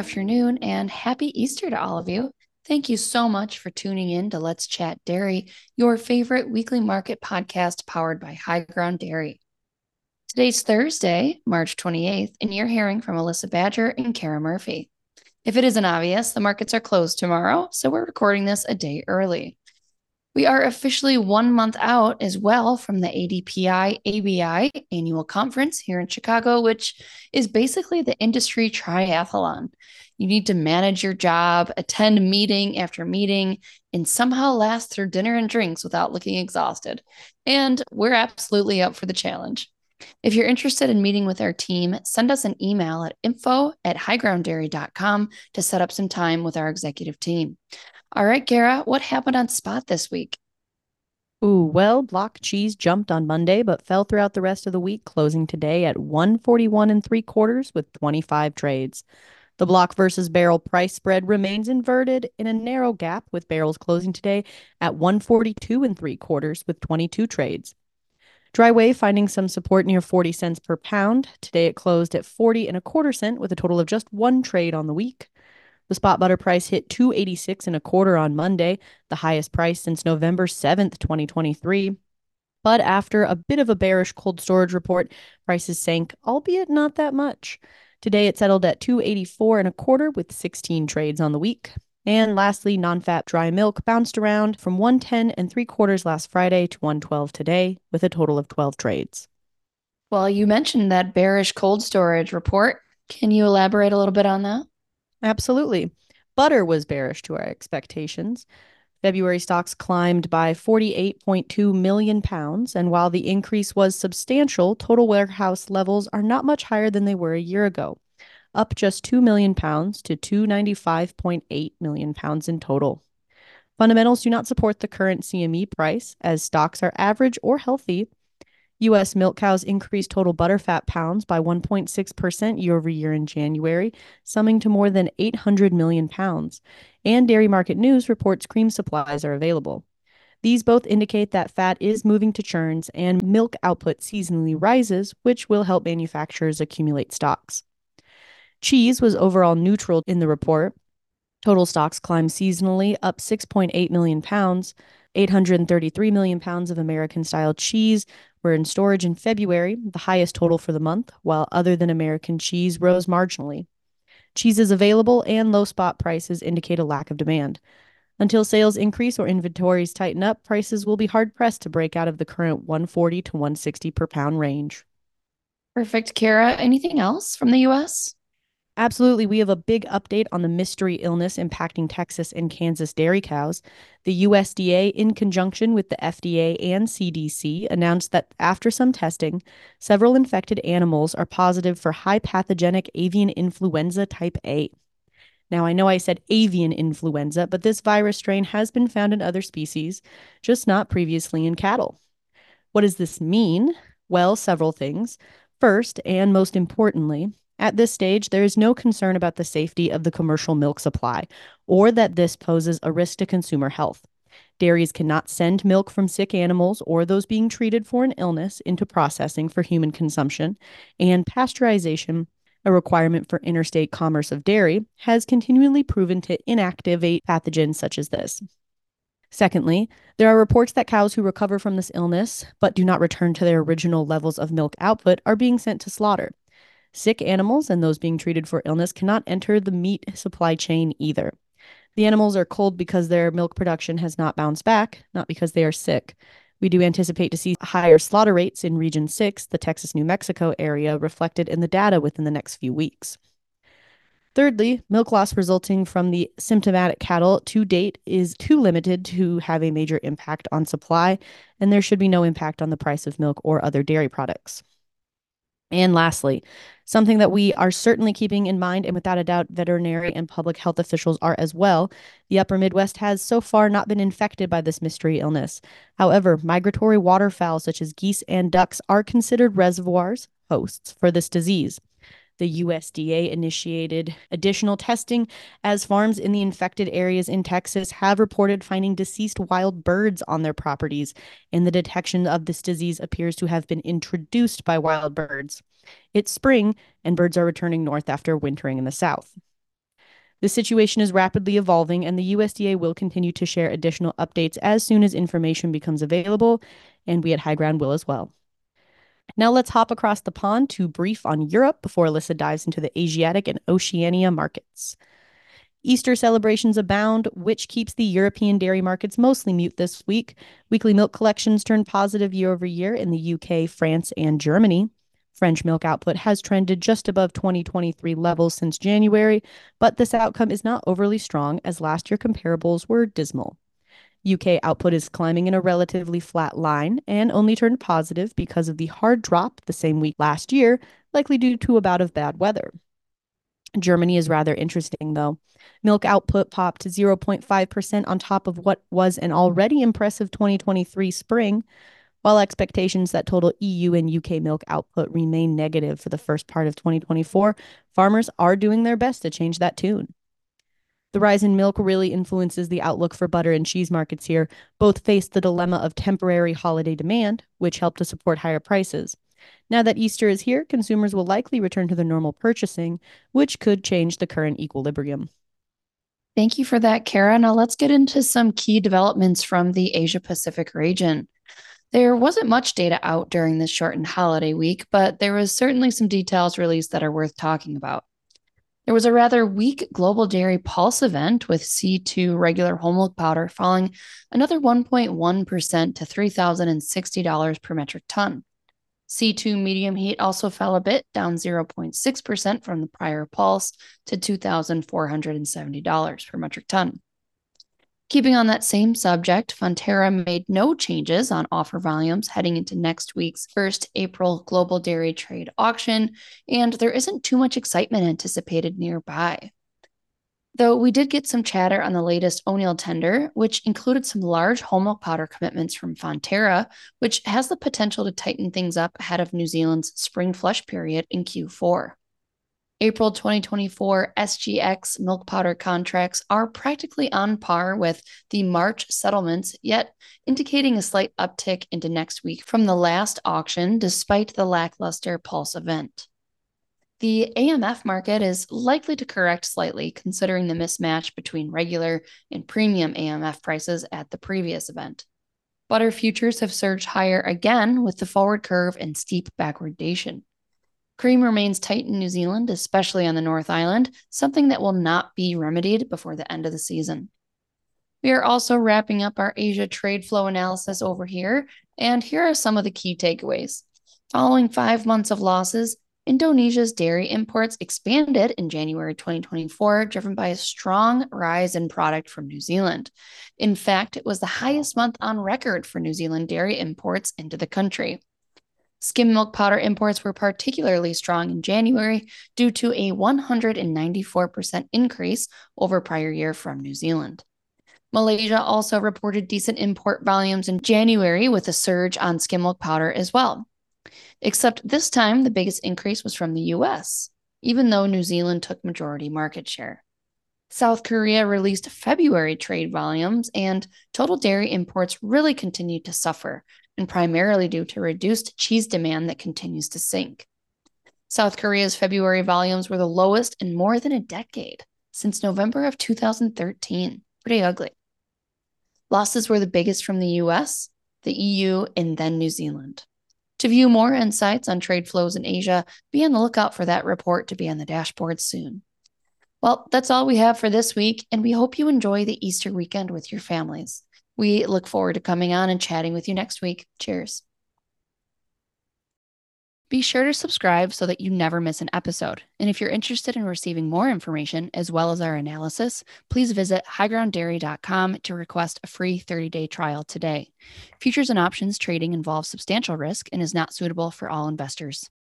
afternoon and happy Easter to all of you. Thank you so much for tuning in to Let's Chat Dairy, your favorite weekly market podcast powered by High Ground Dairy. Today's Thursday, March 28th, and you're hearing from Alyssa Badger and Kara Murphy. If it isn't obvious, the markets are closed tomorrow, so we're recording this a day early. We are officially 1 month out as well from the ADPI ABI annual conference here in Chicago, which is basically the industry triathlon. You need to manage your job, attend meeting after meeting, and somehow last through dinner and drinks without looking exhausted. And we're absolutely up for the challenge. If you're interested in meeting with our team, send us an email at info@highgrounddairy.com to set up some time with our executive team. All right, Kara, what happened on spot this week? Well, block cheese jumped on Monday, but fell throughout the rest of the week, closing today at 141 and three quarters with 25 trades. The block versus barrel price spread remains inverted in a narrow gap, with barrels closing today at 142 and three quarters with 22 trades. Dry whey finding some support near 40 cents per pound. Today it closed at 40 and a quarter cent with a total of just one trade on the week. The spot butter price hit 286 and a quarter on Monday, the highest price since November 7th, 2023. But after a bit of a bearish cold storage report, prices sank, albeit not that much. Today it settled at 284 and a quarter with 16 trades on the week. And lastly, non-fat dry milk bounced around from 110 and three quarters last Friday to 112 today with a total of 12 trades. Well, you mentioned that bearish cold storage report. Can you elaborate a little bit on that? Absolutely. Butter was bearish to our expectations. February stocks climbed by 48.2 million pounds, and while the increase was substantial, total warehouse levels are not much higher than they were a year ago, up just 2 million pounds to 295.8 million pounds in total. Fundamentals do not support the current CME price, as stocks are average or healthy. U.S. milk cows increased total butterfat pounds by 1.6% year over year in January, summing to more than 800 million pounds. And Dairy Market News reports cream supplies are available. These both indicate that fat is moving to churns and milk output seasonally rises, which will help manufacturers accumulate stocks. Cheese was overall neutral in the report. Total stocks climbed seasonally, up 6.8 million pounds. 833 million pounds of American style cheese were in storage in February, the highest total for the month, while other than American cheese rose marginally. Cheese is available and low spot prices indicate a lack of demand. Until sales increase or inventories tighten up, prices will be hard pressed to break out of the current 140 to 160 per pound range. Perfect, Kara. Anything else from the US? Absolutely. We have a big update on the mystery illness impacting Texas and Kansas dairy cows. The USDA, in conjunction with the FDA and CDC, announced that after some testing, several infected animals are positive for high pathogenic avian influenza type A. Now, I know I said avian influenza, but this virus strain has been found in other species, just not previously in cattle. What does this mean? Well, several things. First, and most importantly, at this stage, there is no concern about the safety of the commercial milk supply or that this poses a risk to consumer health. Dairies cannot send milk from sick animals or those being treated for an illness into processing for human consumption, and pasteurization, a requirement for interstate commerce of dairy, has continually proven to inactivate pathogens such as this. Secondly, there are reports that cows who recover from this illness but do not return to their original levels of milk output are being sent to slaughter. Sick animals and those being treated for illness cannot enter the meat supply chain either. The animals are culled because their milk production has not bounced back, not because they are sick. We do anticipate to see higher slaughter rates in Region 6, the Texas New Mexico area, reflected in the data within the next few weeks. Thirdly, milk loss resulting from the symptomatic cattle to date is too limited to have a major impact on supply, and there should be no impact on the price of milk or other dairy products. And lastly, something that we are certainly keeping in mind, and without a doubt, veterinary and public health officials are as well, the upper Midwest has so far not been infected by this mystery illness. However, migratory waterfowl such as geese and ducks are considered reservoirs, hosts, for this disease. The USDA initiated additional testing as farms in the infected areas in Texas have reported finding deceased wild birds on their properties, and the detection of this disease appears to have been introduced by wild birds. It's spring, and birds are returning north after wintering in the south. The situation is rapidly evolving, and the USDA will continue to share additional updates as soon as information becomes available, and we at High Ground will as well. Now let's hop across the pond to brief on Europe before Alyssa dives into the Asiatic and Oceania markets. Easter celebrations abound, which keeps the European dairy markets mostly mute this week. Weekly milk collections turned positive year over year in the UK, France, and Germany. French milk output has trended just above 2023 levels since January, but this outcome is not overly strong as last year comparables were dismal. UK output is climbing in a relatively flat line and only turned positive because of the hard drop the same week last year, likely due to a bout of bad weather. Germany is rather interesting, though. Milk output popped 0.5% on top of what was an already impressive 2023 spring, while expectations that total EU and UK milk output remain negative for the first part of 2024. Farmers are doing their best to change that tune. The rise in milk really influences the outlook for butter and cheese markets here. Both face the dilemma of temporary holiday demand, which helped to support higher prices. Now that Easter is here, consumers will likely return to their normal purchasing, which could change the current equilibrium. Thank you for that, Kara. Now let's get into some key developments from the Asia Pacific region. There wasn't much data out during this shortened holiday week, but there was certainly some details released that are worth talking about. There was a rather weak global dairy pulse event with C2 regular whole milk powder falling another 1.1% to $3,060 per metric ton. C2 medium heat also fell a bit, down 0.6% from the prior pulse to $2,470 per metric ton. Keeping on that same subject, Fonterra made no changes on offer volumes heading into next week's first April Global Dairy Trade Auction, and there isn't too much excitement anticipated nearby. Though we did get some chatter on the latest O'Neill tender, which included some large whole milk powder commitments from Fonterra, which has the potential to tighten things up ahead of New Zealand's spring flush period in Q4. April 2024 SGX milk powder contracts are practically on par with the March settlements, yet indicating a slight uptick into next week from the last auction, despite the lackluster pulse event. The AMF market is likely to correct slightly, considering the mismatch between regular and premium AMF prices at the previous event. Butter futures have surged higher again with the forward curve and steep backwardation. Cream remains tight in New Zealand, especially on the North Island, something that will not be remedied before the end of the season. We are also wrapping up our Asia trade flow analysis over here, and here are some of the key takeaways. Following 5 months of losses, Indonesia's dairy imports expanded in January 2024, driven by a strong rise in product from New Zealand. In fact, it was the highest month on record for New Zealand dairy imports into the country. Skim milk powder imports were particularly strong in January due to a 194% increase over prior year from New Zealand. Malaysia also reported decent import volumes in January with a surge on skim milk powder as well. Except this time, the biggest increase was from the US, even though New Zealand took majority market share. South Korea released February trade volumes, and total dairy imports really continued to suffer, and primarily due to reduced cheese demand that continues to sink. South Korea's February volumes were the lowest in more than a decade, since November of 2013. Pretty ugly. Losses were the biggest from the US, the EU, and then New Zealand. To view more insights on trade flows in Asia, be on the lookout for that report to be on the dashboard soon. Well, that's all we have for this week, and we hope you enjoy the Easter weekend with your families. We look forward to coming on and chatting with you next week. Cheers. Be sure to subscribe so that you never miss an episode. And if you're interested in receiving more information as well as our analysis, please visit highgrounddairy.com to request a free 30-day trial today. Futures and options trading involves substantial risk and is not suitable for all investors.